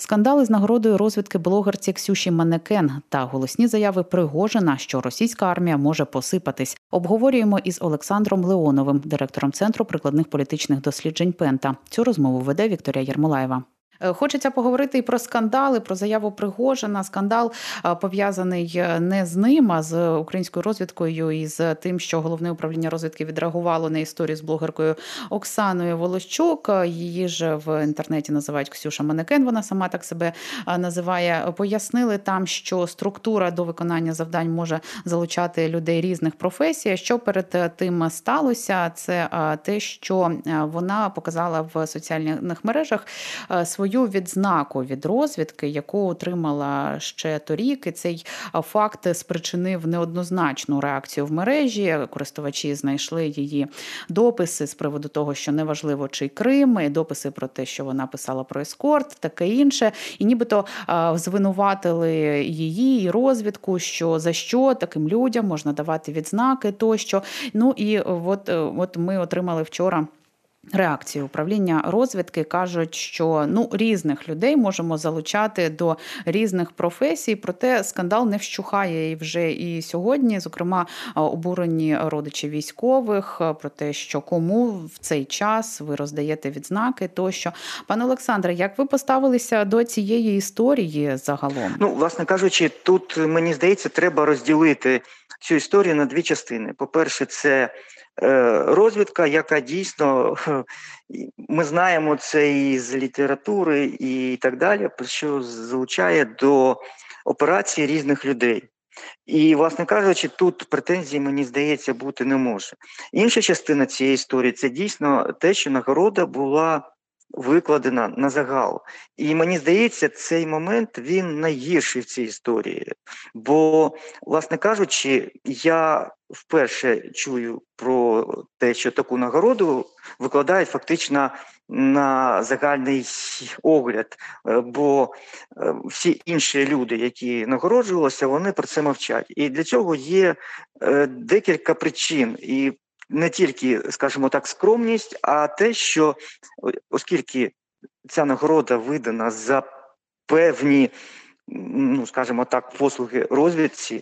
Скандали з нагородою розвідки блогерці Ксюші Манекен та голосні заяви Пригожина, що російська армія може посипатись. Обговорюємо із Олександром Леоновим, директором Центру прикладних політичних досліджень Пента. Цю розмову веде Вікторія Єрмолаєва. Хочеться поговорити і про скандали, про заяву Пригожина. Скандал пов'язаний не з ним, а з українською розвідкою і з тим, що Головне управління розвідки відреагувало на історію з блогеркою Оксаною Волощук. Її ж в інтернеті називають Ксюша Манекен, вона сама так себе називає. Пояснили там, що структура до виконання завдань може залучати людей різних професій. Що перед тим сталося? Це те, що вона показала в соціальних мережах свою відзнаку від розвідки, яку отримала ще торік. І цей факт спричинив неоднозначну реакцію в мережі. Користувачі знайшли її дописи з приводу того, що неважливо, чий Крим, і дописи про те, що вона писала про ескорт, таке інше. І нібито звинуватили її і розвідку, що за що таким людям можна давати відзнаки тощо. Ну і от ми отримали вчора реакцію управління розвідки. Кажуть, що різних людей можемо залучати до різних професій, проте скандал не вщухає і вже і сьогодні. Зокрема, обурені родичі військових про те, що кому в цей час ви роздаєте відзнаки тощо. Пане Олександре, як ви поставилися до цієї історії загалом? Власне кажучи, тут, мені здається, треба розділити цю історію на дві частини. По-перше, це розвідка, яка дійсно, ми знаємо це і з літератури і так далі, що залучає до операцій різних людей. І, власне кажучи, тут претензій, мені здається, бути не може. Інша частина цієї історії – це дійсно те, що нагорода була викладена на загал. І мені здається, цей момент, він найгірший в цій історії. Бо, власне кажучи, я вперше чую про те, що таку нагороду викладають фактично на загальний огляд, бо всі інші люди, які нагороджувалися, вони про це мовчать. І для цього є декілька причин. І не тільки, скажімо так, скромність, а те, що оскільки ця нагорода видана за певні, скажімо так, послуги розвідці,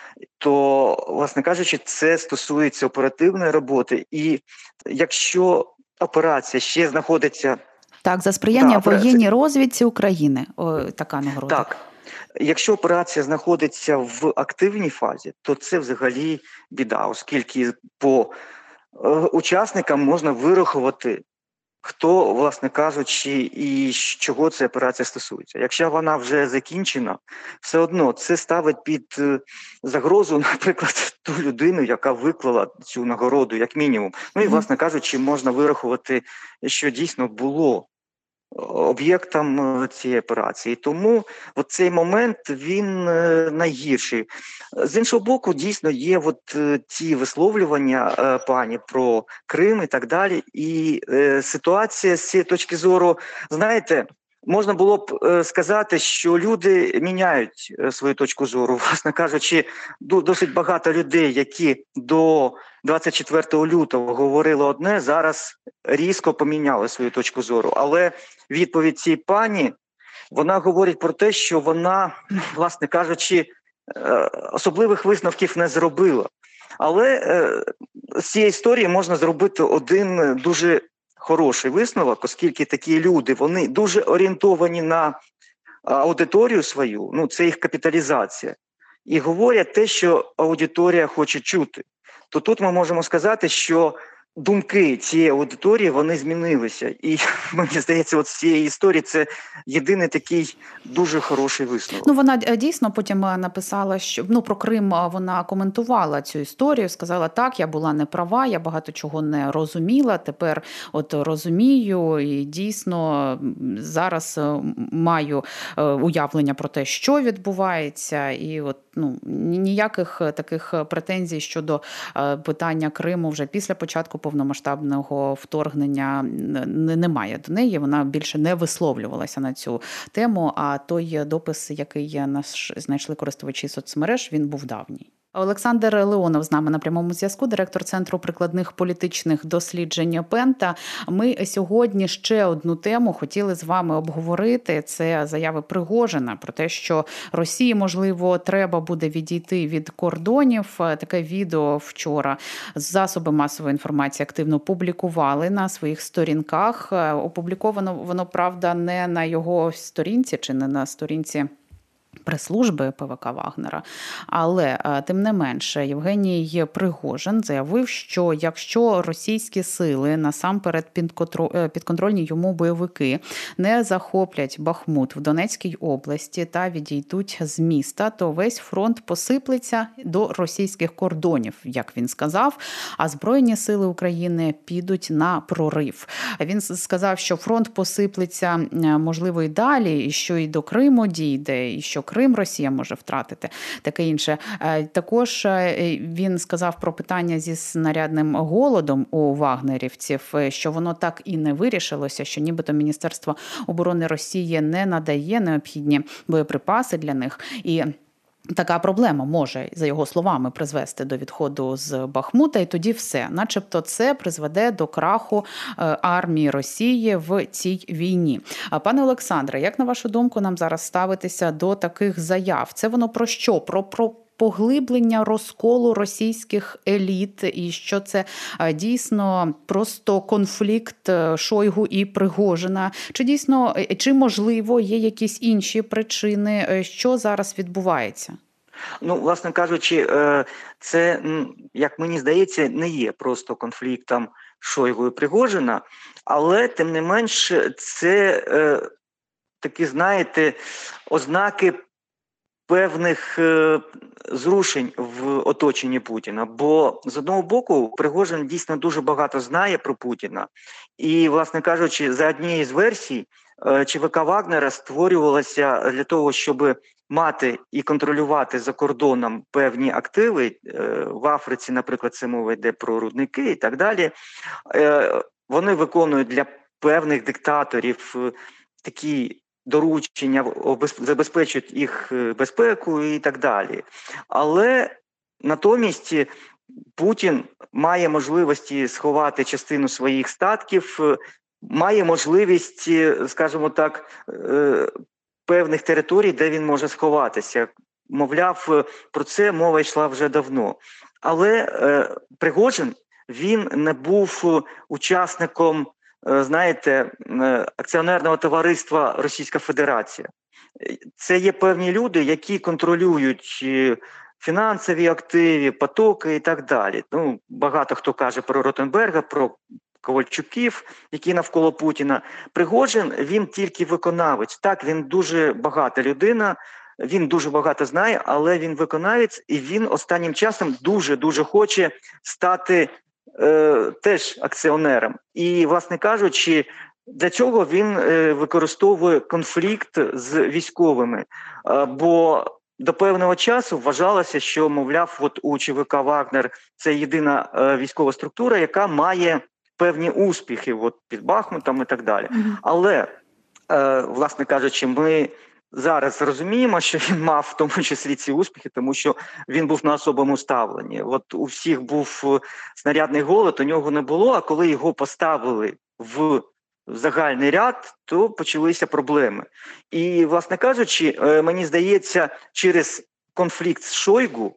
то, власне кажучи, це стосується оперативної роботи. І якщо операція ще знаходиться... Так, за сприяння воєнній розвідці України. Така нагорода. Так. Якщо операція знаходиться в активній фазі, то це взагалі біда, оскільки по учасникам можна вирахувати, хто, власне кажучи, і чого ця операція стосується. Якщо вона вже закінчена, все одно це ставить під загрозу, наприклад, ту людину, яка виклала цю нагороду, як мінімум. І, власне кажучи, можна вирахувати, що дійсно було об'єктом цієї операції. Тому цей момент, він найгірший. З іншого боку, дійсно є ті висловлювання пані про Крим і так далі. І ситуація з цієї точки зору, знаєте, можна було б сказати, що люди міняють свою точку зору. Власне кажучи, досить багато людей, які до 24 лютого говорили одне, зараз різко поміняли свою точку зору. Але відповідь цієї пані, вона говорить про те, що вона, власне кажучи, особливих висновків не зробила. Але з цієї історії можна зробити один дуже хороший висновок, оскільки такі люди, вони дуже орієнтовані на аудиторію свою, це їх капіталізація, і говорять те, що аудиторія хоче чути. То тут ми можемо сказати, що думки цієї аудиторії, вони змінилися. І, мені здається, з цієї історії це єдиний такий дуже хороший висновок. Вона дійсно потім написала, що про Крим вона коментувала цю історію, сказала, так, я була не права, я багато чого не розуміла, тепер розумію і дійсно зараз маю уявлення про те, що відбувається, і ніяких таких претензій щодо питання Криму вже після початку повномасштабного вторгнення немає до неї. Вона більше не висловлювалася на цю тему, а той допис, який знайшли користувачі соцмереж, він був давній. Олександр Леонов з нами на прямому зв'язку, директор Центру прикладних політичних досліджень Пента. Ми сьогодні ще одну тему хотіли з вами обговорити. Це заяви Пригожина про те, що Росії, можливо, треба буде відійти від кордонів. Таке відео вчора засоби масової інформації активно публікували на своїх сторінках. Опубліковано воно, правда, не на його сторінці чи не на сторінці прес-служби ПВК Вагнера. Але, тим не менше, Євгеній Пригожин заявив, що якщо російські сили, насамперед підконтрольні йому бойовики, не захоплять Бахмут в Донецькій області та відійдуть з міста, то весь фронт посиплеться до російських кордонів, як він сказав, а Збройні сили України підуть на прорив. Він сказав, що фронт посиплеться, можливо, і далі, і що і до Криму дійде, і що Крим Росія може втратити, таке інше. Також він сказав про питання зі снарядним голодом у вагнерівців, що воно так і не вирішилося, що нібито Міністерство оборони Росії не надає необхідні боєприпаси для них. І така проблема може, за його словами, призвести до відходу з Бахмута, і тоді все. Начебто це призведе до краху армії Росії в цій війні. Пане Олександре, як на вашу думку нам зараз ставитися до таких заяв? Це воно про що? Про поглиблення розколу російських еліт, і що це дійсно просто конфлікт Шойгу і Пригожина? Чи дійсно, чи можливо є якісь інші причини, що зараз відбувається? Ну, власне кажучи, це, як мені здається, не є просто конфліктом Шойгу і Пригожина, але, тим не менш, це такі, знаєте, ознаки певних зрушень в оточенні Путіна. Бо, з одного боку, Пригожин дійсно дуже багато знає про Путіна. І, власне кажучи, за однією з версій, ЧВК Вагнера створювалася для того, щоб мати і контролювати за кордоном певні активи. В Африці, наприклад, це мова йде про рудники і так далі. Вони виконують для певних диктаторів такі доручення, забезпечують їх безпеку і так далі. Але натомість Путін має можливості сховати частину своїх статків, має можливість, скажімо так, певних територій, де він може сховатися. Мовляв, про це мова йшла вже давно. Але Пригожин, він не був учасником, знаєте, акціонерного товариства Російська Федерація. Це є певні люди, які контролюють фінансові активи, потоки і так далі. Ну, багато хто каже про Ротенберга, про Ковальчуків, які навколо Путіна. Пригожин, він тільки виконавець. Так, він дуже багата людина, він дуже багато знає, але він виконавець, і він останнім часом дуже-дуже хоче стати теж акціонером. І, власне кажучи, для цього він використовує конфлікт з військовими. Бо до певного часу вважалося, що, мовляв, от у ЧВК «Вагнер» це єдина військова структура, яка має певні успіхи от, під Бахмутом і так далі. Але, власне кажучи, ми зараз розуміємо, що він мав в тому числі ці успіхи, тому що він був на особому ставленні. От у всіх був снарядний голод, у нього не було, а коли його поставили в загальний ряд, то почалися проблеми. І, власне кажучи, мені здається, через конфлікт з Шойгу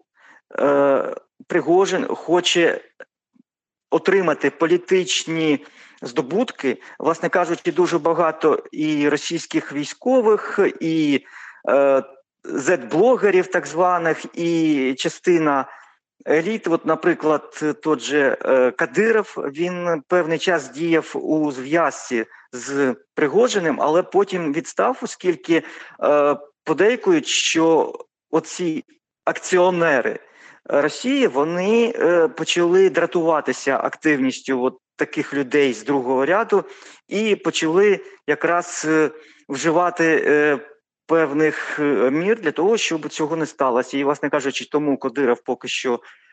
Пригожин хоче отримати політичні здобутки. Власне кажучи, дуже багато і російських військових, і зет-блогерів так званих, і частина еліт. От, наприклад, тот же Кадиров, він певний час діяв у зв'язці з Пригожиним, але потім відстав, оскільки подейкують, що оці акціонери Росії, вони почали дратуватися активністю от таких людей з другого ряду і почали якраз вживати певних мір для того, щоб цього не сталося. І, власне кажучи, тому Кадиров поки що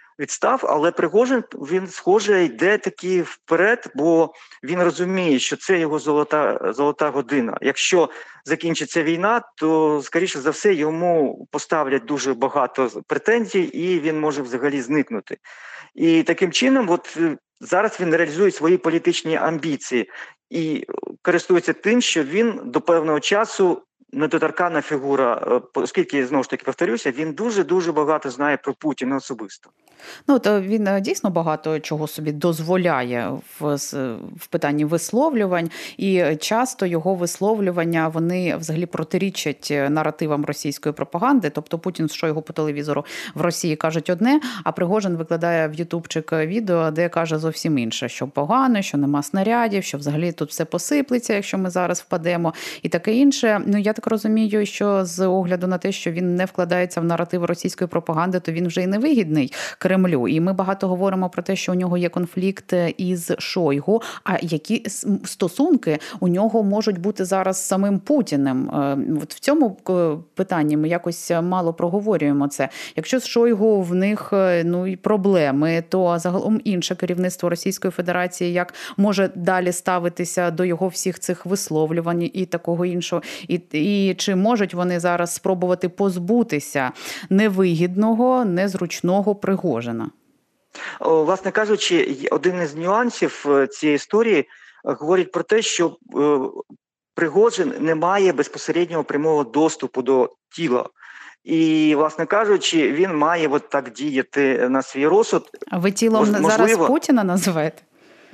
відстав, але Пригожин, він, схоже, йде таки вперед, бо він розуміє, що це його золота година. Якщо закінчиться війна, то, скоріше за все, йому поставлять дуже багато претензій, і він може взагалі зникнути. І таким чином, зараз він реалізує свої політичні амбіції і користується тим, що він до певного часу недоторканна фігура, оскільки, знову ж таки, повторюся, він дуже-дуже багато знає про Путіна особисто. То він дійсно багато чого собі дозволяє в питанні висловлювань, і часто його висловлювання, вони взагалі протирічать наративам російської пропаганди, тобто Путін з Шойгу по телевізору в Росії кажуть одне, а Пригожин викладає в ютубчик відео, де каже зовсім інше, що погано, що нема снарядів, що взагалі тут все посиплеться, якщо ми зараз впадемо, і таке інше. Я так розумію, що з огляду на те, що він не вкладається в наратив російської пропаганди, то він вже й не вигідний Кремлю. І ми багато говоримо про те, що у нього є конфлікт із Шойгу, а які стосунки у нього можуть бути зараз з самим Путіним. В цьому питанні ми якось мало проговорюємо це. Якщо з Шойгу в них і проблеми, то загалом інше керівництво Російської Федерації як може далі ставитися до його всіх цих висловлювань і такого іншого. І чи можуть вони зараз спробувати позбутися невигідного, незручного Пригожина? Власне кажучи, один із нюансів цієї історії говорить про те, що Пригожин не має безпосереднього прямого доступу до тіла. І, власне кажучи, він має так діяти на свій розсуд. А ви тілом зараз Путіна називаєте?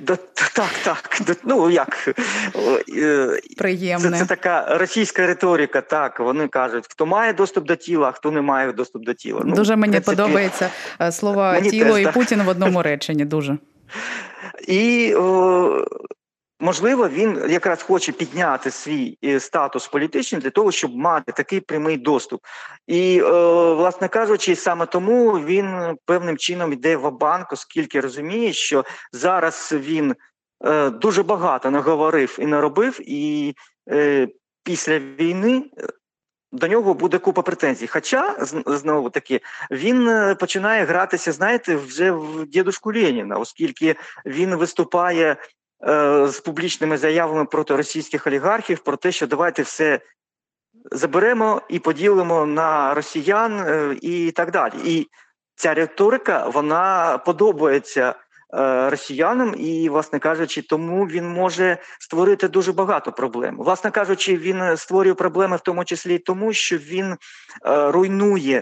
Так. Як? Приємне. Це така російська риторика, так. Вони кажуть, хто має доступ до тіла, а хто не має доступ до тіла. Дуже мені подобається слово «тіло» і Путін в одному реченні, дуже. І, можливо, він якраз хоче підняти свій статус політичний для того, щоб мати такий прямий доступ. І, власне кажучи, саме тому він певним чином йде ва-банк, оскільки розуміє, що зараз він дуже багато наговорив і наробив, і після війни до нього буде купа претензій. Хоча, знову таки, він починає гратися, знаєте, вже в дідушку Леніна, оскільки він виступає з публічними заявами проти російських олігархів про те, що давайте все заберемо і поділимо на росіян і так далі. І ця риторика, вона подобається росіянам і, власне кажучи, тому він може створити дуже багато проблем. Власне кажучи, він створює проблеми в тому числі і тому, що він руйнує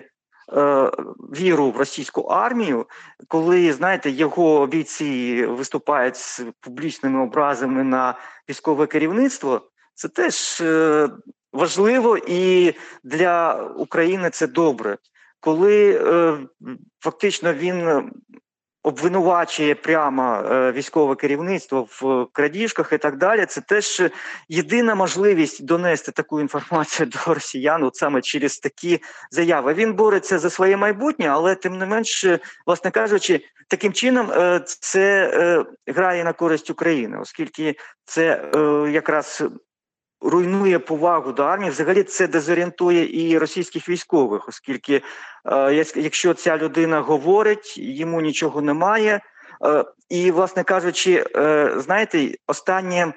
віру в російську армію, коли, знаєте, його бійці виступають з публічними образами на військове керівництво, це теж важливо і для України це добре. Коли фактично він обвинувачує прямо військове керівництво в крадіжках і так далі, це теж єдина можливість донести таку інформацію до росіян саме через такі заяви. Він бореться за своє майбутнє, але тим не менш, власне кажучи, таким чином це грає на користь України, оскільки це якраз руйнує повагу до армії, взагалі це дезорієнтує і російських військових, оскільки якщо ця людина говорить, йому нічого немає. І, власне кажучи, знаєте, остання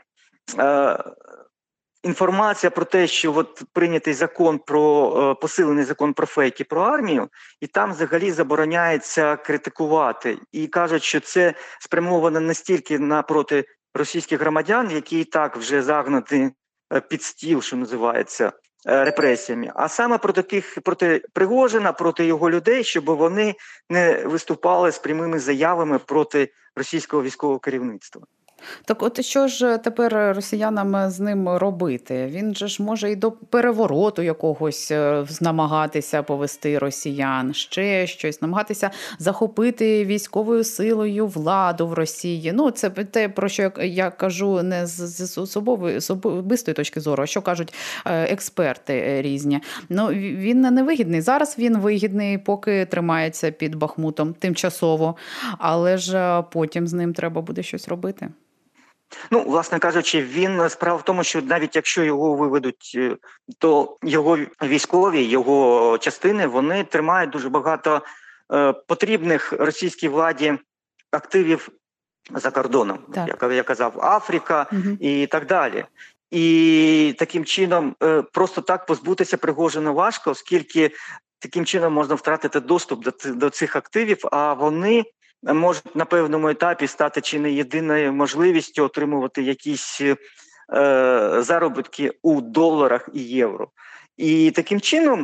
інформація про те, що прийнятий закон посилений закон про фейки про армію, і там взагалі забороняється критикувати. І кажуть, що це спрямовано не стільки проти російських громадян, які і так вже загнані під стіл, що називається, репресіями, а саме проти Пригожина, проти його людей, щоб вони не виступали з прямими заявами проти російського військового керівництва. Так от що ж тепер росіянам з ним робити? Він же ж може і до перевороту якогось намагатися повести росіян, ще щось, намагатися захопити військовою силою владу в Росії. Це те, про що я кажу не з особистої точки зору, а що кажуть експерти різні. Він не вигідний. Зараз він вигідний, поки тримається під Бахмутом тимчасово, але ж потім з ним треба буде щось робити. Власне кажучи, справа в тому, що навіть якщо його виведуть, то його військові, його частини, вони тримають дуже багато потрібних російській владі активів за кордоном, як я казав, Африка і так далі. І таким чином просто так позбутися Пригожина важко, оскільки таким чином можна втратити доступ до цих активів, а вони можуть на певному етапі стати чи не єдиною можливістю отримувати якісь заробітки у доларах і євро. І таким чином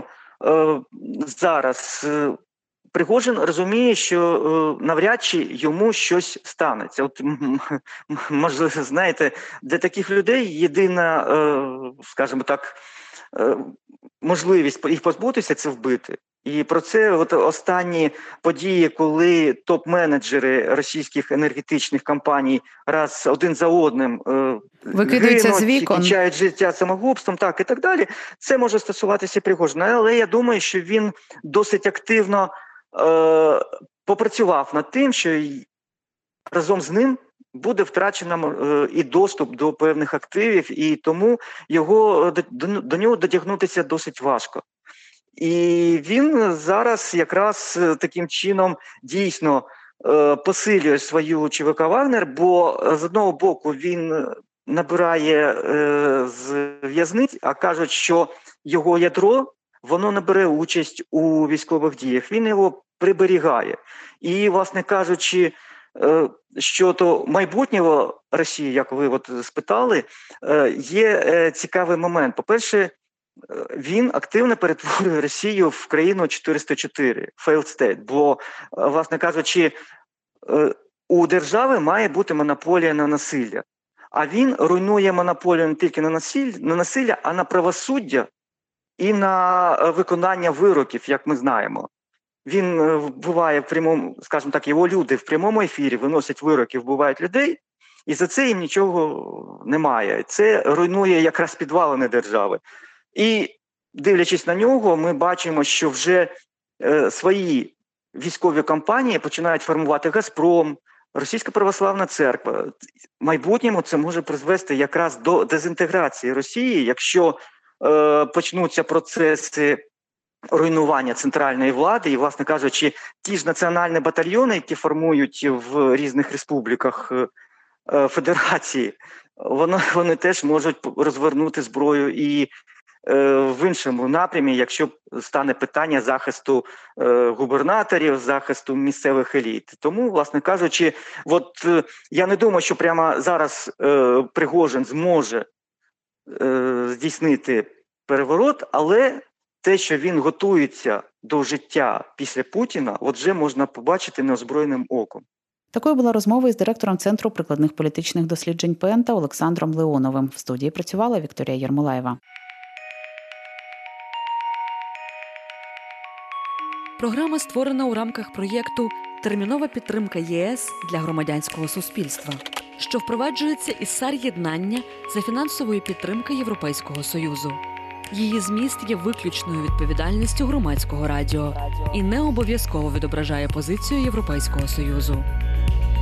зараз Пригожин розуміє, що навряд чи йому щось станеться. От, можливо, знаєте, для таких людей єдина, скажімо так, можливість їх позбутися – це вбити. І про це от останні події, коли топ-менеджери російських енергетичних компаній раз один за одним викидаються з вікон, кінчають життя самогубством, так і так далі, це може стосуватися Пригожина. Але я думаю, що він досить активно попрацював над тим, що разом з ним буде втрачено і доступ до певних активів, і тому до нього дотягнутися досить важко. І він зараз якраз таким чином дійсно посилює свою ЧВК «Вагнер», бо з одного боку він набирає з в'язниць, а кажуть, що його ядро, воно не бере участь у військових діях, він його приберігає. І, власне кажучи, щодо майбутнього Росії, як ви от спитали, є цікавий момент. По-перше, він активно перетворює Росію в країну 404, failed state, бо, власне кажучи, у держави має бути монополія на насилля. А він руйнує монополію не тільки на насилля, а на правосуддя і на виконання вироків, як ми знаємо. Він вбиває в прямому, скажімо так, його люди в прямому ефірі виносять вироки, вбивають людей, і за це їм нічого немає. Це руйнує якраз підвалини держави. І, дивлячись на нього, ми бачимо, що вже свої військові компанії починають формувати «Газпром», Російська Православна Церква. В майбутньому це може призвести якраз до дезінтеграції Росії, якщо почнуться процеси руйнування центральної влади і, власне кажучи, ті ж національні батальйони, які формують в різних республіках Федерації, вони теж можуть розвернути зброю і в іншому напрямі, якщо стане питання захисту губернаторів, захисту місцевих еліт. Тому, власне кажучи, от я не думаю, що прямо зараз Пригожин зможе здійснити переворот, але те, що він готується до життя після Путіна, от вже можна побачити неозброєним оком. Такою була розмова із директором Центру прикладних політичних досліджень ПЕНТА Олександром Леоновим. В студії працювала Вікторія Єрмолаєва. Програма створена у рамках проєкту «Термінова підтримка ЄС для громадянського суспільства», що впроваджується із САР-єднання за фінансової підтримки Європейського Союзу. Її зміст є виключною відповідальністю Громадського радіо і не обов'язково відображає позицію Європейського Союзу.